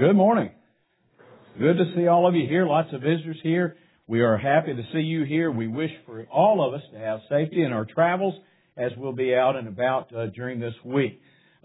Good morning. Good to see all of you here. Lots of visitors here. We are happy to see you here. We wish for all of us to have safety in our travels as we'll be out and about during this week.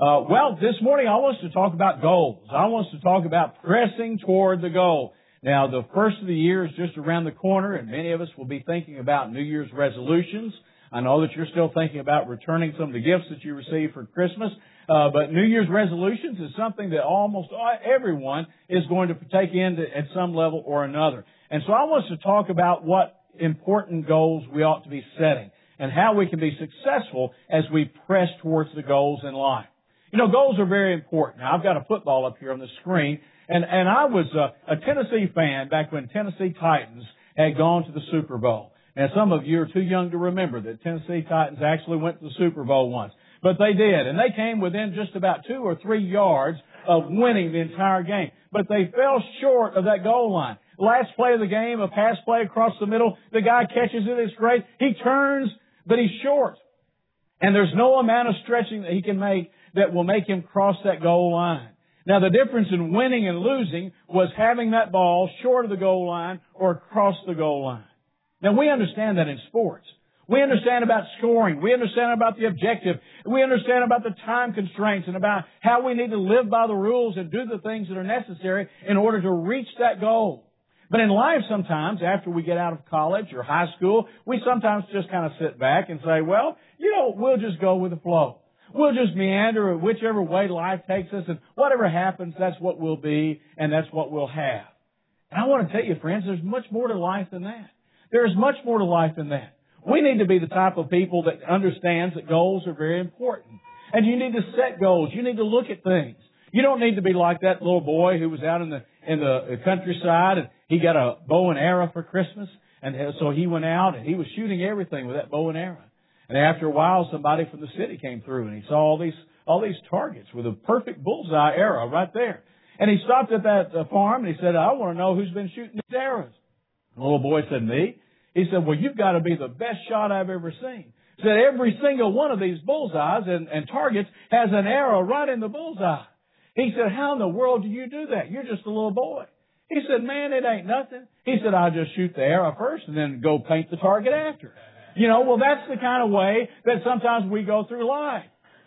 This morning I want us to talk about goals. I want us to talk about pressing toward the goal. Now, the first of the year is just around the corner, and many of us will be thinking about New Year's resolutions. I know that you're still thinking about returning some of the gifts that you received for Christmas. But New Year's resolutions is something that almost everyone is going to partake in at some level or another. And so I want us to talk about what important goals we ought to be setting and how we can be successful as we press towards the goals in life. You know, goals are very important. Now, I've got a football up here on the screen, and I was a Tennessee fan back when Tennessee Titans had gone to the Super Bowl. Now, some of you are too young to remember that Tennessee Titans actually went to the Super Bowl once. But they did, and they came within just about 2 or 3 yards of winning the entire game. But they fell short of that goal line. Last play of the game, a pass play across the middle, the guy catches it, it's great. He turns, but he's short. And there's no amount of stretching that he can make that will make him cross that goal line. Now, the difference in winning and losing was having that ball short of the goal line or across the goal line. Now, we understand that in sports. We understand about scoring. We understand about the objective. We understand about the time constraints and about how we need to live by the rules and do the things that are necessary in order to reach that goal. But in life sometimes, after we get out of college or high school, we sometimes just kind of sit back and say, well, we'll just go with the flow. We'll just meander whichever way life takes us, and whatever happens, that's what we'll be and that's what we'll have. And I want to tell you, friends, there's much more to life than that. There is much more to life than that. We need to be the type of people that understands that goals are very important. And you need to set goals. You need to look at things. You don't need to be like that little boy who was out in the countryside and he got a bow and arrow for Christmas. And so he went out and he was shooting everything with that bow and arrow. And after a while, somebody from the city came through and he saw all these targets with a perfect bullseye arrow right there. And he stopped at that farm and he said, I want to know who's been shooting these arrows. The little boy said, me. He said, well, you've got to be the best shot I've ever seen. He said, every single one of these bullseyes and targets has an arrow right in the bullseye. He said, how in the world do you do that? You're just a little boy. He said, man, it ain't nothing. He said, I just shoot the arrow first and then go paint the target after. That's the kind of way that sometimes we go through life.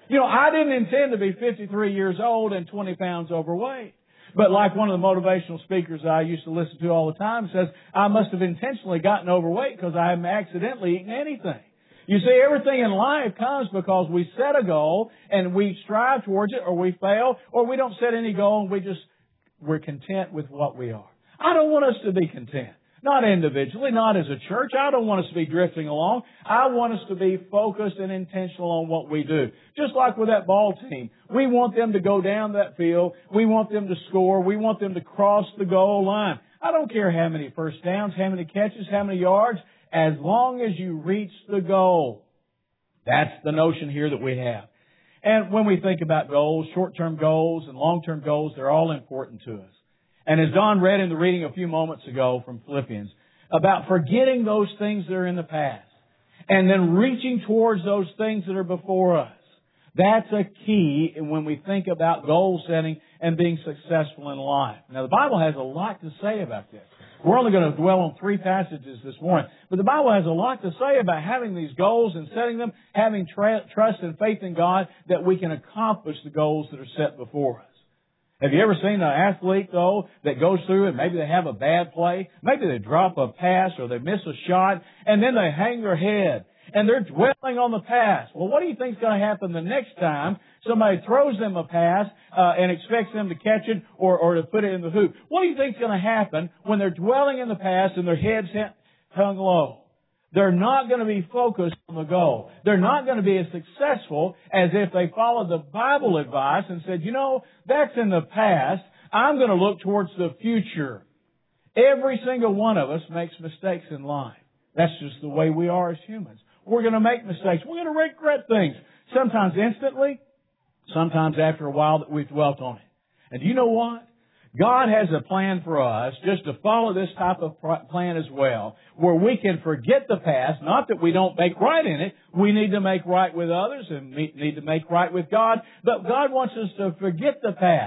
I didn't intend to be 53 years old and 20 pounds overweight. But like one of the motivational speakers I used to listen to all the time says, I must have intentionally gotten overweight because I haven't accidentally eaten anything. You see, everything in life comes because we set a goal and we strive towards it, or we fail, or we don't set any goal and we're content with what we are. I don't want us to be content. Not individually, not as a church. I don't want us to be drifting along. I want us to be focused and intentional on what we do. Just like with that ball team. We want them to go down that field. We want them to score. We want them to cross the goal line. I don't care how many first downs, how many catches, how many yards, as long as you reach the goal. That's the notion here that we have. And when we think about goals, short-term goals and long-term goals, they're all important to us. And as Don read in the reading a few moments ago from Philippians, about forgetting those things that are in the past and then reaching towards those things that are before us. That's a key when we think about goal setting and being successful in life. Now, the Bible has a lot to say about this. We're only going to dwell on 3 passages this morning, but the Bible has a lot to say about having these goals and setting them, having trust and faith in God that we can accomplish the goals that are set before us. Have you ever seen an athlete, though, that goes through and maybe they have a bad play? Maybe they drop a pass or they miss a shot and then they hang their head and they're dwelling on the pass. Well, what do you think is going to happen the next time somebody throws them a pass and expects them to catch it or to put it in the hoop? What do you think is going to happen when they're dwelling in the pass and their head's hung low? They're not going to be focused on the goal. They're not going to be as successful as if they followed the Bible advice and said, that's in the past. I'm going to look towards the future. Every single one of us makes mistakes in life. That's just the way we are as humans. We're going to make mistakes. We're going to regret things. Sometimes instantly, sometimes after a while that we've dwelt on it. And do you know what? God has a plan for us just to follow this type of plan as well, where we can forget the past, not that we don't make right in it. We need to make right with others and need to make right with God, but God wants us to forget the past,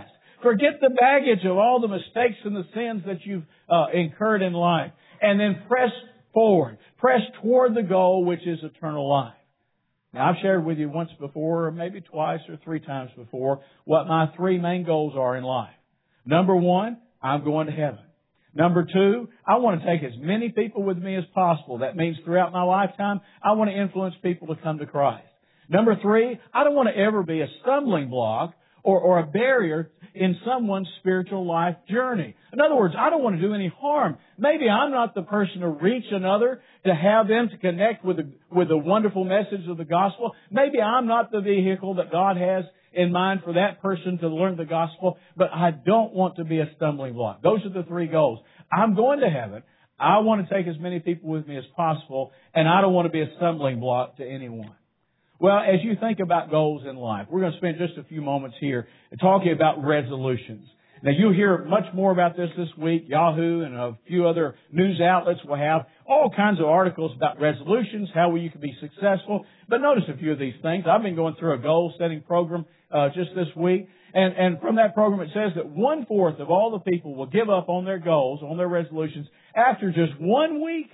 Forget the baggage of all the mistakes and the sins that you've incurred in life. And then press forward. Press toward the goal, which is eternal life. Now, I've shared with you once before, or maybe twice or 3 times before, what my 3 main goals are in life. Number 1, I'm going to heaven. Number 2, I want to take as many people with me as possible. That means throughout my lifetime, I want to influence people to come to Christ. Number 3, I don't want to ever be a stumbling block or a barrier in someone's spiritual life journey. In other words, I don't want to do any harm. Maybe I'm not the person to reach another, to have them to connect with the wonderful message of the gospel. Maybe I'm not the vehicle that God has in mind for that person to learn the gospel, but I don't want to be a stumbling block. Those are the 3 goals. I'm going to heaven. I want to take as many people with me as possible, and I don't want to be a stumbling block to anyone. Well, as you think about goals in life, we're going to spend just a few moments here talking about resolutions. Now, you'll hear much more about this week. Yahoo and a few other news outlets will have all kinds of articles about resolutions, how you can be successful. But notice a few of these things. I've been going through a goal-setting program just this week. And from that program, it says that 1/4 of all the people will give up on their goals, on their resolutions, after just 1 week.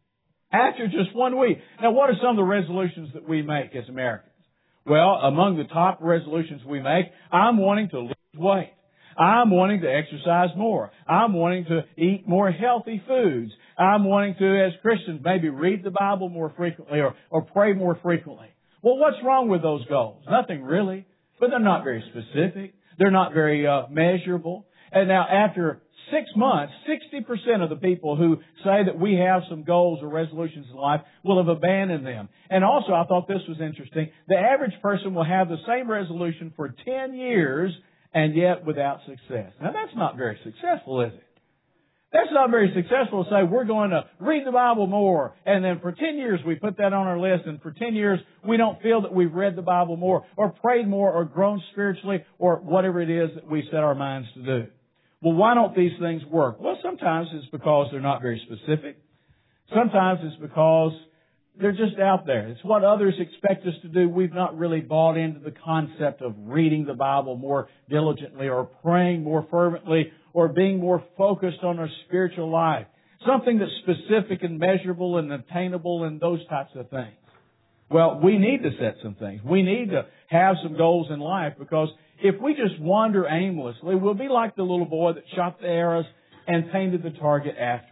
After just 1 week. Now, what are some of the resolutions that we make as Americans? Well, among the top resolutions we make, I'm wanting to lose weight. I'm wanting to exercise more. I'm wanting to eat more healthy foods. I'm wanting to, as Christians, maybe read the Bible more frequently or pray more frequently. Well, what's wrong with those goals? Nothing really. But they're not very specific. They're not very measurable. And now, after 6 months, 60% of the people who say that we have some goals or resolutions in life will have abandoned them. And also, I thought this was interesting. The average person will have the same resolution for 10 years and yet without success. Now, that's not very successful, is it? That's not very successful to say we're going to read the Bible more, and then for 10 years we put that on our list, and for 10 years we don't feel that we've read the Bible more, or prayed more, or grown spiritually, or whatever it is that we set our minds to do. Well, why don't these things work? Well, sometimes it's because they're not very specific. Sometimes it's because they're just out there. It's what others expect us to do. We've not really bought into the concept of reading the Bible more diligently, or praying more fervently, or being more focused on our spiritual life. Something that's specific and measurable and attainable and those types of things. Well, we need to set some things. We need to have some goals in life, because if we just wander aimlessly, we'll be like the little boy that shot the arrows and painted the target afterwards.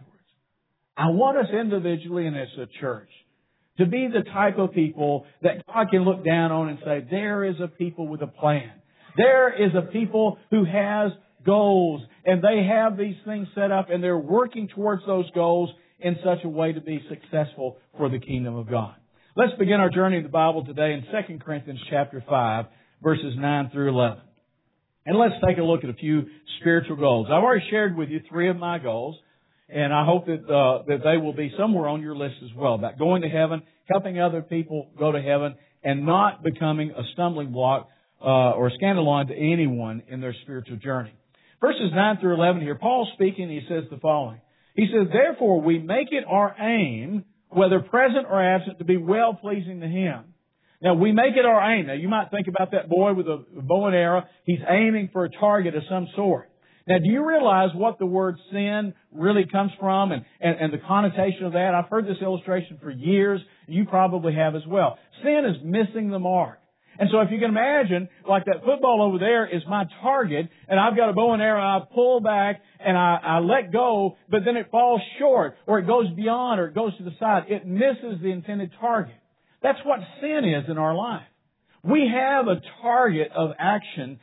I want us individually and as a church to be the type of people that God can look down on and say, there is a people with a plan. There is a people who has goals, and they have these things set up, and they're working towards those goals in such a way to be successful for the kingdom of God. Let's begin our journey in the Bible today in 2 Corinthians chapter 5, verses 9 through 11. And let's take a look at a few spiritual goals. I've already shared with you 3 of my goals, and I hope that they will be somewhere on your list as well, about going to heaven, helping other people go to heaven, and not becoming a stumbling block or scandalon to anyone in their spiritual journey. Verses 9 through 11 here, Paul's speaking, he says the following. He says, therefore we make it our aim, whether present or absent, to be well-pleasing to Him. Now, we make it our aim. Now, you might think about that boy with a bow and arrow. He's aiming for a target of some sort. Now, do you realize what the word sin really comes from and the connotation of that? I've heard this illustration for years. You probably have as well. Sin is missing the mark. And so if you can imagine, like that football over there is my target, and I've got a bow and arrow, and I pull back, and I let go, but then it falls short, or it goes beyond, or it goes to the side. It misses the intended target. That's what sin is in our life. We have a target of action,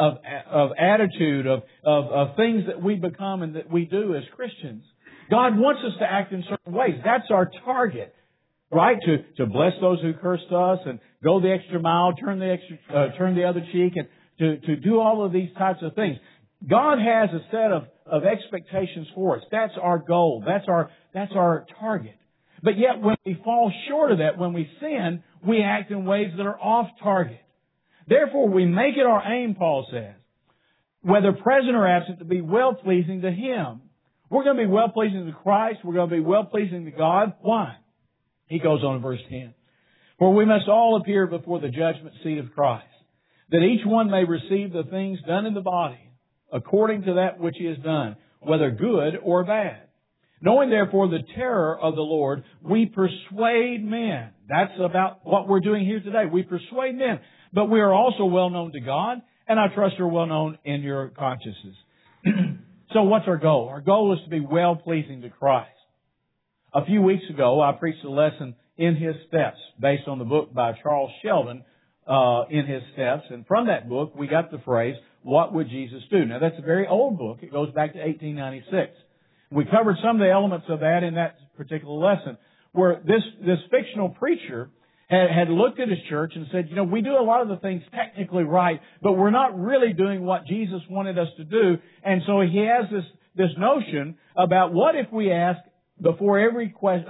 of attitude, of things that we become and that we do as Christians. God wants us to act in certain ways. That's our target. Right? To bless those who cursed us and go the extra mile, turn the other cheek, and to do all of these types of things. God has a set of expectations for us. That's our goal. That's our target. But yet when we fall short of that, when we sin, we act in ways that are off target. Therefore, we make it our aim, Paul says, whether present or absent, to be well-pleasing to Him. We're going to be well-pleasing to Christ. We're going to be well-pleasing to God. Why? He goes on in verse 10. For we must all appear before the judgment seat of Christ, that each one may receive the things done in the body according to that which He has done, whether good or bad. Knowing therefore the terror of the Lord, we persuade men. That's about what we're doing here today. We persuade men. But we are also well known to God, and I trust are well known in your consciences. So what's our goal? Our goal is to be well pleasing to Christ. A few weeks ago, I preached a lesson in His Steps, based on the book by Charles Sheldon, In His Steps. And from that book, we got the phrase, what would Jesus do? Now, that's a very old book. It goes back to 1896. We covered some of the elements of that in that particular lesson, where this fictional preacher had looked at his church and said, we do a lot of the things technically right, but we're not really doing what Jesus wanted us to do. And so he has this notion about what if we ask, before every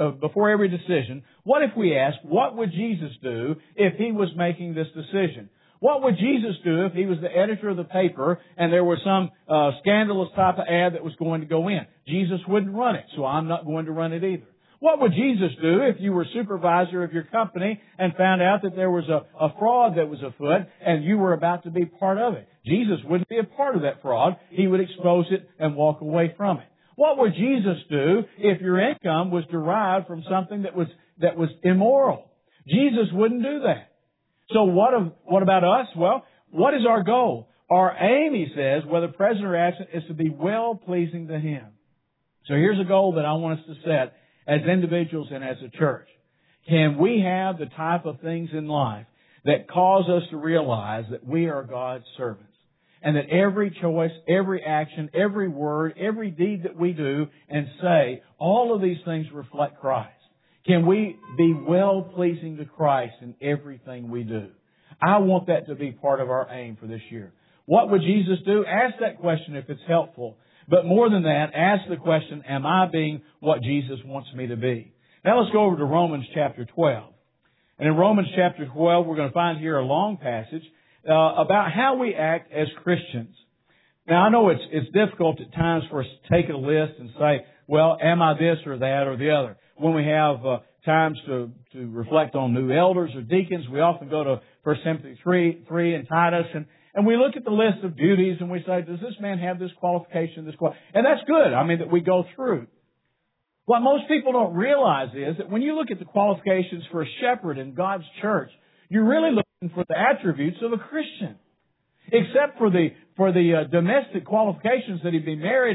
decision, what if we ask, what would Jesus do if He was making this decision? What would Jesus do if He was the editor of the paper and there was some scandalous type of ad that was going to go in? Jesus wouldn't run it, so I'm not going to run it either. What would Jesus do if you were supervisor of your company and found out that there was a fraud that was afoot and you were about to be part of it? Jesus wouldn't be a part of that fraud. He would expose it and walk away from it. What would Jesus do if your income was derived from something that was immoral? Jesus wouldn't do that. So what about us? Well, what is our goal? Our aim, he says, whether present or absent, is to be well-pleasing to Him. So here's a goal that I want us to set as individuals and as a church. Can we have the type of things in life that cause us to realize that we are God's servants? And that every choice, every action, every word, every deed that we do and say, all of these things reflect Christ. Can we be well-pleasing to Christ in everything we do? I want that to be part of our aim for this year. What would Jesus do? Ask that question if it's helpful. But more than that, ask the question, am I being what Jesus wants me to be? Now let's go over to Romans chapter 12. And in Romans chapter 12, we're going to find here a long passage about how we act as Christians. Now, I know it's difficult at times for us to take a list and say, well, am I this or that or the other? When we have times to reflect on new elders or deacons, we often go to 1 Timothy 3 and Titus, and we look at the list of duties and we say, does this man have this qualification, and that's good, that we go through. What most people don't realize is that when you look at the qualifications for a shepherd in God's church, you're really looking for the attributes of a Christian. Except for the domestic qualifications that he'd be married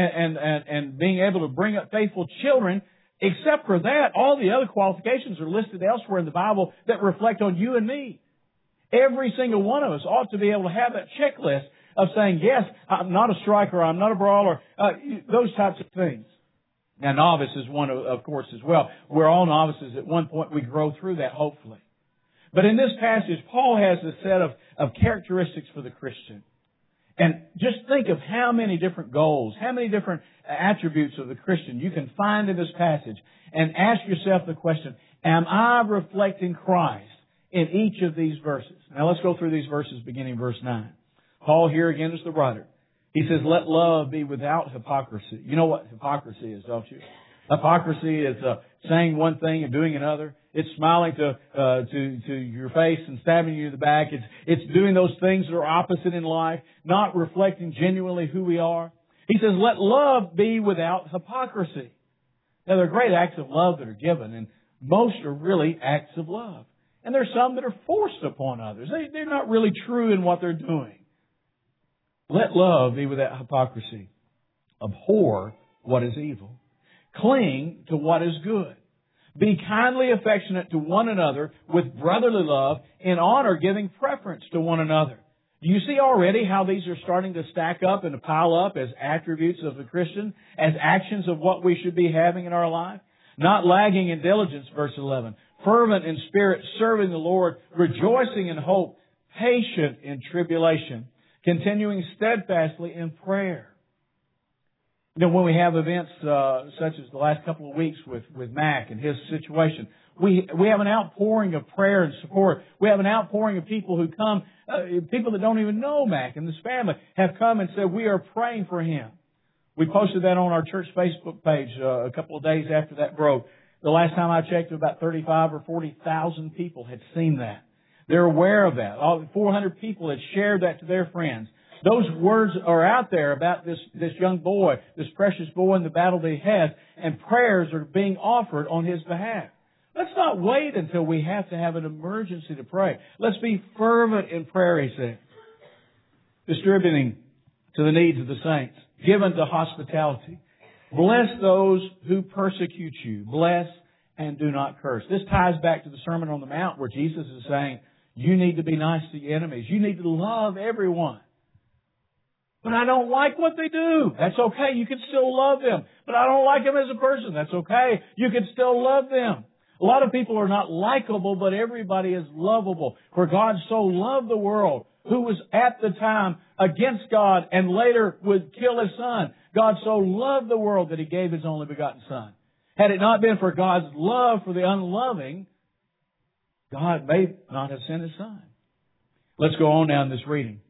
and being able to bring up faithful children, except for that, all the other qualifications are listed elsewhere in the Bible that reflect on you and me. Every single one of us ought to be able to have that checklist of saying, yes, I'm not a striker, I'm not a brawler, those types of things. Now, novice is one, of course, as well. We're all novices. At one point, we grow through that, hopefully. But in this passage, Paul has a set of characteristics for the Christian. And just think of how many different goals, how many different attributes of the Christian you can find in this passage. And ask yourself the question, am I reflecting Christ in each of these verses? Now let's go through these verses beginning verse 9. Paul here again is the writer. He says, let love be without hypocrisy. You know what hypocrisy is, don't you? Hypocrisy is saying one thing and doing another. It's smiling to your face and stabbing you in the back. It's doing those things that are opposite in life, not reflecting genuinely who we are. He says, let love be without hypocrisy. Now, there are great acts of love that are given, and most are really acts of love. And there's some that are forced upon others. They're not really true in what they're doing. Let love be without hypocrisy. Abhor what is evil. Cling to what is good. Be kindly affectionate to one another with brotherly love, in honor giving preference to one another. Do you see already how these are starting to stack up and to pile up as attributes of the Christian, as actions of what we should be having in our life? Not lagging in diligence, verse 11. Fervent in spirit, serving the Lord, rejoicing in hope, patient in tribulation, continuing steadfastly in prayer. When we have events such as the last couple of weeks with Mac and his situation, we have an outpouring of prayer and support. We have an outpouring of people who come, people that don't even know Mac and his family have come and said, we are praying for him. We posted that on our church Facebook page a couple of days after that broke. The last time I checked, about 35 or 40,000 people had seen that. They're aware of that. All 400 people had shared that to their friends. Those words are out there about this young boy, this precious boy in the battle that he has, and prayers are being offered on his behalf. Let's not wait until we have to have an emergency to pray. Let's be fervent in prayer, he said. Distributing to the needs of the saints. Given to hospitality. Bless those who persecute you. Bless and do not curse. This ties back to the Sermon on the Mount where Jesus is saying, you need to be nice to your enemies. You need to love everyone. But I don't like what they do. That's okay. You can still love them. But I don't like them as a person. That's okay. You can still love them. A lot of people are not likable, but everybody is lovable. For God so loved the world, who was at the time against God and later would kill His Son. God so loved the world that He gave His only begotten Son. Had it not been for God's love for the unloving, God may not have sent His Son. Let's go on now in this reading.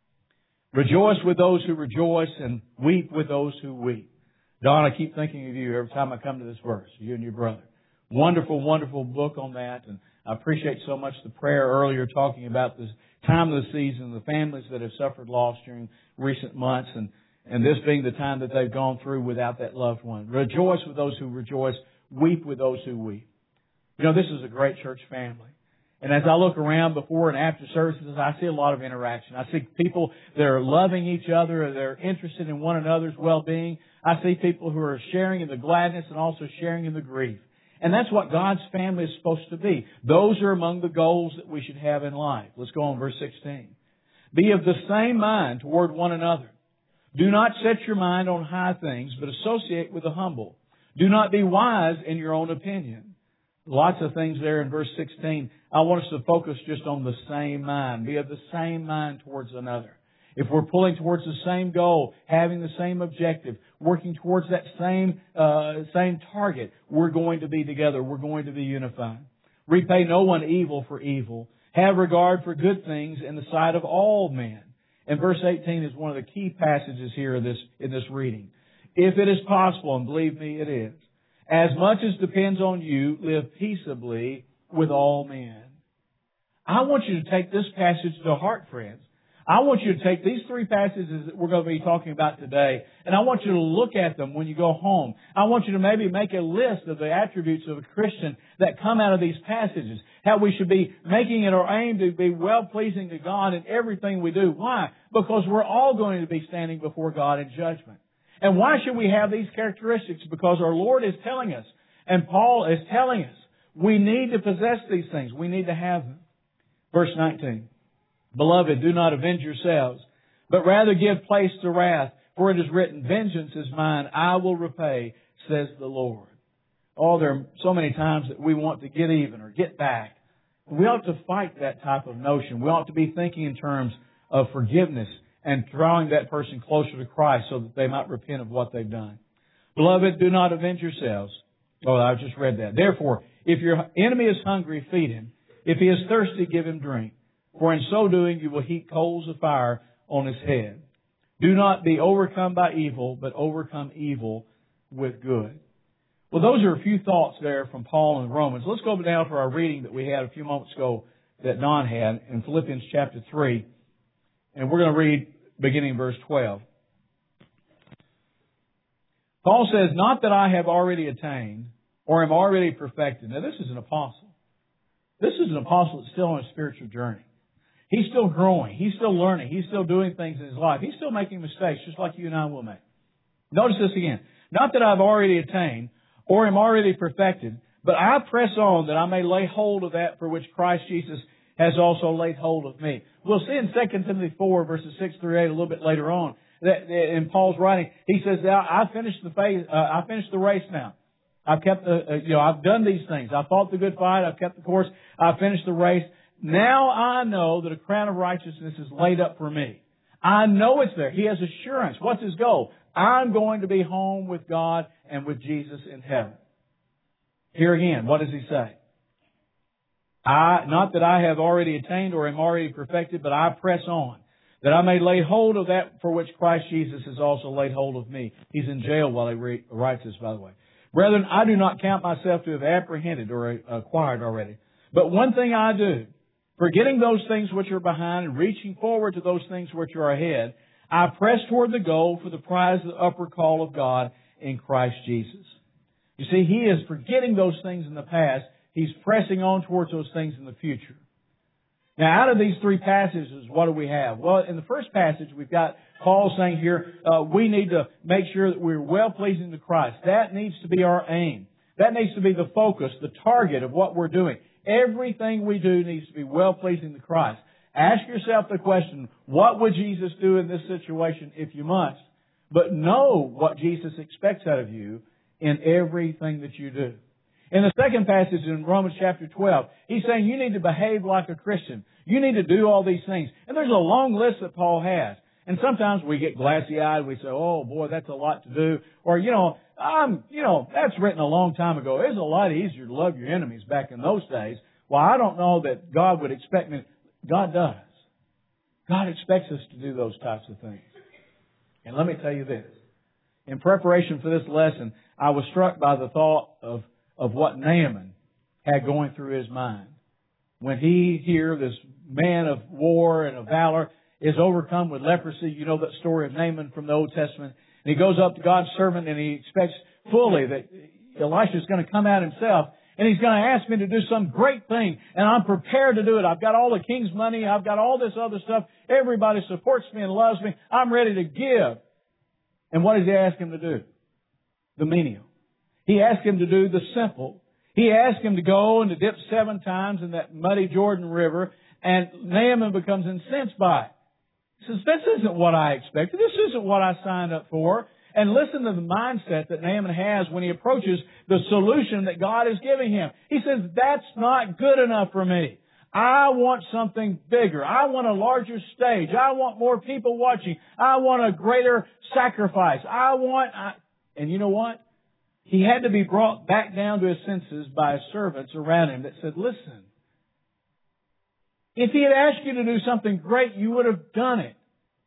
Rejoice with those who rejoice and weep with those who weep. Don, I keep thinking of you every time I come to this verse, you and your brother. Wonderful, wonderful book on that. And I appreciate so much the prayer earlier talking about this time of the season, the families that have suffered loss during recent months, and this being the time that they've gone through without that loved one. Rejoice with those who rejoice. Weep with those who weep. You know, this is a great church family. And as I look around before and after services, I see a lot of interaction. I see people that are loving each other, they're interested in one another's well-being. I see people who are sharing in the gladness and also sharing in the grief. And that's what God's family is supposed to be. Those are among the goals that we should have in life. Let's go on verse 16. Be of the same mind toward one another. Do not set your mind on high things, but associate with the humble. Do not be wise in your own opinion. Lots of things there in verse 16. I want us to focus just on the same mind. Be of the same mind towards another. If we're pulling towards the same goal, having the same objective, working towards that same target, we're going to be together. We're going to be unified. Repay no one evil for evil. Have regard for good things in the sight of all men. And verse 18 is one of the key passages here in this reading. If it is possible, and believe me, it is, as much as depends on you, live peaceably with all men. I want you to take this passage to heart, friends. I want you to take these three passages that we're going to be talking about today, and I want you to look at them when you go home. I want you to maybe make a list of the attributes of a Christian that come out of these passages. How we should be making it our aim to be well-pleasing to God in everything we do. Why? Because we're all going to be standing before God in judgment. And why should we have these characteristics? Because our Lord is telling us, and Paul is telling us, we need to possess these things. We need to have them. Verse 19. Beloved, do not avenge yourselves, but rather give place to wrath, for it is written, vengeance is mine, I will repay, says the Lord. Oh, there are so many times that we want to get even or get back. We ought to fight that type of notion. We ought to be thinking in terms of forgiveness and drawing that person closer to Christ so that they might repent of what they've done. Beloved, do not avenge yourselves. Oh, I just read that. Therefore, if your enemy is hungry, feed him. If he is thirsty, give him drink. For in so doing, you will heap coals of fire on his head. Do not be overcome by evil, but overcome evil with good. Well, those are a few thoughts there from Paul in Romans. Let's go now to our reading that we had a few moments ago that Don had in Philippians chapter 3. And we're going to read beginning verse 12. Paul says, not that I have already attained or am already perfected. Now, this is an apostle. This is an apostle that's still on a spiritual journey. He's still growing. He's still learning. He's still doing things in his life. He's still making mistakes, just like you and I will make. Notice this again. Not that I've already attained or am already perfected, but I press on that I may lay hold of that for which Christ Jesus has also laid hold of me. We'll see in 2 Timothy 4, verses 6 through 8, a little bit later on, that in Paul's writing, he says, I finished the race now. I've kept I've done these things. I've fought the good fight. I've kept the course. I've finished the race. Now I know that a crown of righteousness is laid up for me. I know it's there. He has assurance. What's his goal? I'm going to be home with God and with Jesus in heaven. Here again, what does he say? Not that I have already attained or am already perfected, but I press on, that I may lay hold of that for which Christ Jesus has also laid hold of me. He's in jail while he writes this, by the way. Brethren, I do not count myself to have apprehended or acquired already. But one thing I do, Forgetting those things which are behind and reaching forward to those things which are ahead, I press toward the goal for the prize of the upward call of God in Christ Jesus. You see, he is forgetting those things in the past. He's pressing on towards those things in the future. Now, out of these three passages, what do we have? Well, in the first passage, we've got Paul saying here, we need to make sure that we're well-pleasing to Christ. That needs to be our aim. That needs to be the focus, the target of what we're doing. Everything we do needs to be well-pleasing to Christ. Ask yourself the question, what would Jesus do in this situation if you must? But know what Jesus expects out of you in everything that you do. In the second passage in Romans chapter 12, he's saying you need to behave like a Christian. You need to do all these things. And there's a long list that Paul has. And sometimes we get glassy-eyed. We say, oh, boy, that's a lot to do. Or, that's written a long time ago. It was a lot easier to love your enemies back in those days. Well, I don't know that God would expect me. God does. God expects us to do those types of things. And let me tell you this. In preparation for this lesson, I was struck by the thought of what Naaman had going through his mind. When he here, this man of war and of valor, is overcome with leprosy. You know that story of Naaman from the Old Testament. And he goes up to God's servant and he expects fully that Elisha is going to come out himself and he's going to ask me to do some great thing. And I'm prepared to do it. I've got all the king's money. I've got all this other stuff. Everybody supports me and loves me. I'm ready to give. And what does he ask him to do? The menial. He asked him to do the simple. He asked him to go and to dip 7 times in that muddy Jordan River. And Naaman becomes incensed by it. He says, this isn't what I expected. This isn't what I signed up for. And listen to the mindset that Naaman has when he approaches the solution that God is giving him. He says, that's not good enough for me. I want something bigger. I want a larger stage. I want more people watching. I want a greater sacrifice. And you know what? He had to be brought back down to his senses by his servants around him that said, listen, if he had asked you to do something great, you would have done it.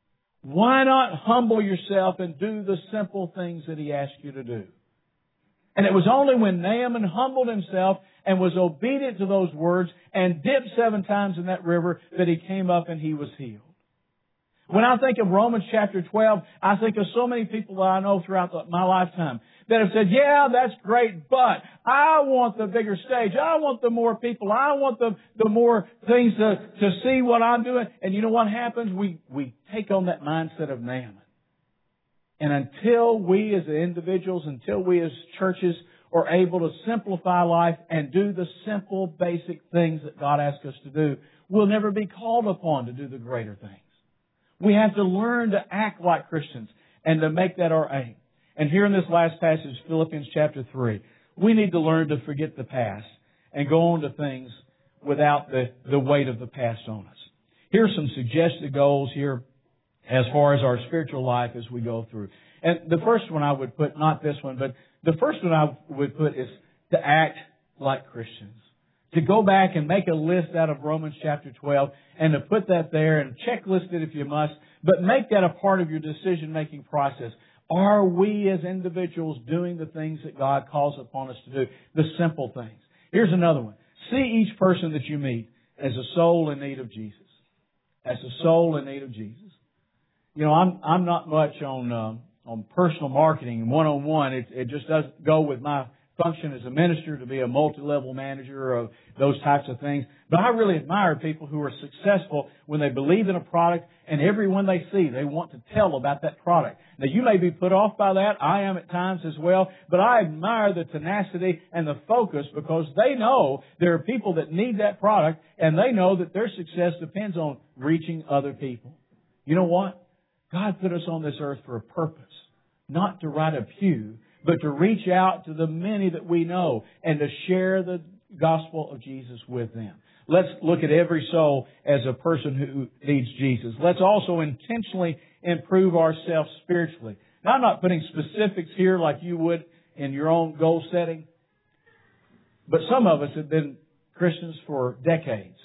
Why not humble yourself and do the simple things that he asked you to do? And it was only when Naaman humbled himself and was obedient to those words and dipped 7 times in that river that he came up and he was healed. When I think of Romans chapter 12, I think of so many people that I know throughout my lifetime that have said, yeah, that's great, but I want the bigger stage. I want the more people. I want the more things to see what I'm doing. And you know what happens? We take on that mindset of Naaman. And until we as individuals, until we as churches are able to simplify life and do the simple, basic things that God asks us to do, we'll never be called upon to do the greater things. We have to learn to act like Christians and to make that our aim. And here in this last passage, Philippians chapter 3, we need to learn to forget the past and go on to things without the weight of the past on us. Here's some suggested goals here as far as our spiritual life as we go through. And the first one I would put, not this one, but the first one I would put is to act like Christians. To go back and make a list out of Romans chapter 12 and to put that there and checklist it if you must, but make that a part of your decision-making process. Are we as individuals doing the things that God calls upon us to do? The simple things. Here's another one. See each person that you meet as a soul in need of Jesus. As a soul in need of Jesus. You know, I'm not much on personal marketing one-on-one. It just doesn't go with my function as a minister to be a multi-level manager of those types of things. But I really admire people who are successful when they believe in a product and everyone they see, they want to tell about that product. Now, you may be put off by that. I am at times as well. But I admire the tenacity and the focus because they know there are people that need that product and they know that their success depends on reaching other people. You know what? God put us on this earth for a purpose. Not to write a pew, but to reach out to the many that we know and to share the gospel of Jesus with them. Let's look at every soul as a person who needs Jesus. Let's also intentionally improve ourselves spiritually. Now, I'm not putting specifics here like you would in your own goal setting, but some of us have been Christians for decades.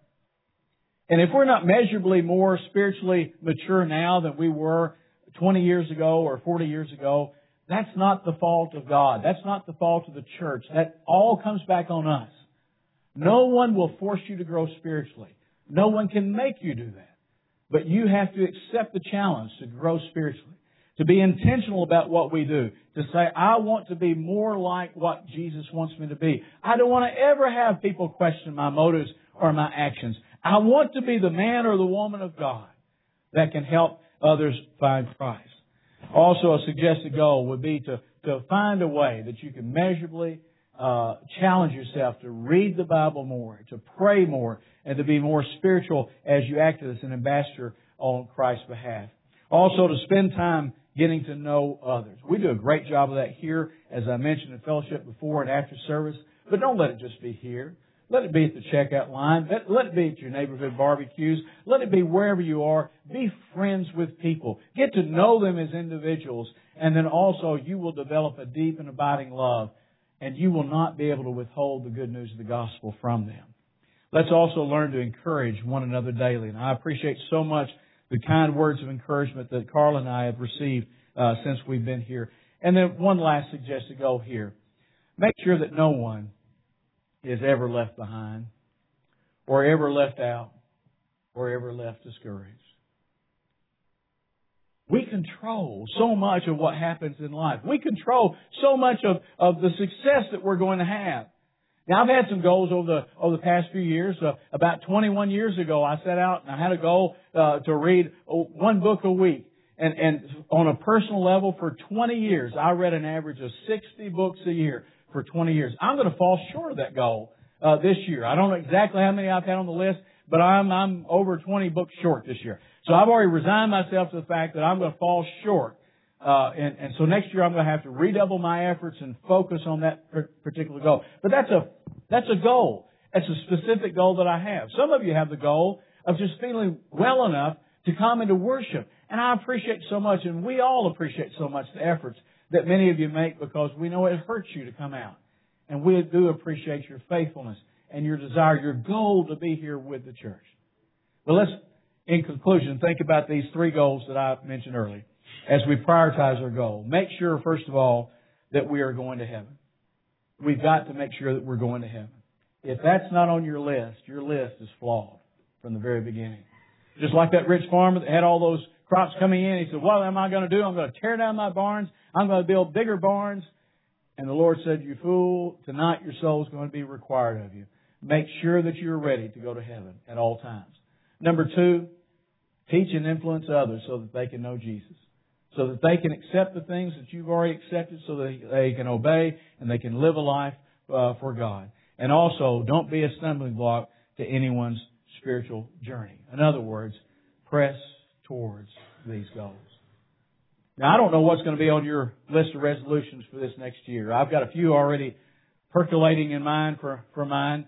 And if we're not measurably more spiritually mature now than we were 20 years ago or 40 years ago, that's not the fault of God. That's not the fault of the church. That all comes back on us. No one will force you to grow spiritually. No one can make you do that. But you have to accept the challenge to grow spiritually, to be intentional about what we do, to say, I want to be more like what Jesus wants me to be. I don't want to ever have people question my motives or my actions. I want to be the man or the woman of God that can help others find Christ. Also, a suggested goal would be to find a way that you can measurably challenge yourself to read the Bible more, to pray more, and to be more spiritual as you act as an ambassador on Christ's behalf. Also, to spend time getting to know others. We do a great job of that here, as I mentioned in fellowship before and after service. But don't let it just be here. Let it be at the checkout line. Let it be at your neighborhood barbecues. Let it be wherever you are. Be friends with people. Get to know them as individuals. And then also you will develop a deep and abiding love. And you will not be able to withhold the good news of the gospel from them. Let's also learn to encourage one another daily. And I appreciate so much the kind words of encouragement that Carl and I have received since we've been here. And then one last suggested goal here. Make sure that no one is ever left behind, or ever left out, or ever left discouraged. We control so much of what happens in life. We control so much of the success that we're going to have. Now, I've had some goals over the past few years. About 21 years ago, I set out and I had a goal to read one book a week. And on a personal level, for 20 years, I read an average of 60 books a year for 20 years. I'm going to fall short of that goal this year. I don't know exactly how many I've had on the list, but I'm over 20 books short this year. So I've already resigned myself to the fact that I'm going to fall short. And so next year I'm going to have to redouble my efforts and focus on that particular goal. But that's a goal. That's a specific goal that I have. Some of you have the goal of just feeling well enough to come into worship. And I appreciate so much, and we all appreciate so much the efforts that many of you make, because we know it hurts you to come out. And we do appreciate your faithfulness and your desire, your goal to be here with the church. But let's, in conclusion, think about these three goals that I mentioned earlier as we prioritize our goal. Make sure, first of all, that we are going to heaven. We've got to make sure that we're going to heaven. If that's not on your list is flawed from the very beginning. Just like that rich farmer that had all those crops coming in. He said, what am I going to do? I'm going to tear down my barns. I'm going to build bigger barns. And the Lord said, you fool, tonight your soul is going to be required of you. Make sure that you're ready to go to heaven at all times. Number 2, teach and influence others so that they can know Jesus. So that they can accept the things that you've already accepted, so that they can obey and they can live a life for God. And also, don't be a stumbling block to anyone's spiritual journey. In other words, press towards these goals. Now, I don't know what's going to be on your list of resolutions for this next year. I've got a few already percolating in mind for mine.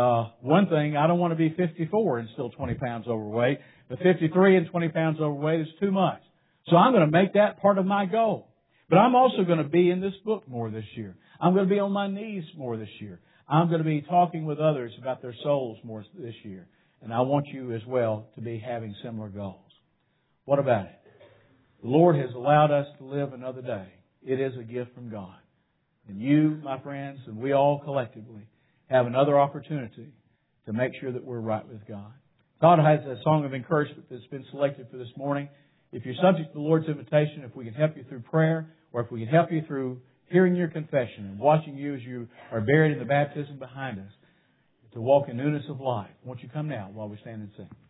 One thing, I don't want to be 54 and still 20 pounds overweight. But 53 and 20 pounds overweight is too much. So I'm going to make that part of my goal. But I'm also going to be in this book more this year. I'm going to be on my knees more this year. I'm going to be talking with others about their souls more this year. And I want you as well to be having similar goals. What about it? The Lord has allowed us to live another day. It is a gift from God. And you, my friends, and we all collectively have another opportunity to make sure that we're right with God. God has a song of encouragement that's been selected for this morning. If you're subject to the Lord's invitation, if we can help you through prayer, or if we can help you through hearing your confession and watching you as you are buried in the baptism behind us, to walk in newness of life, won't you come now while we stand and sing?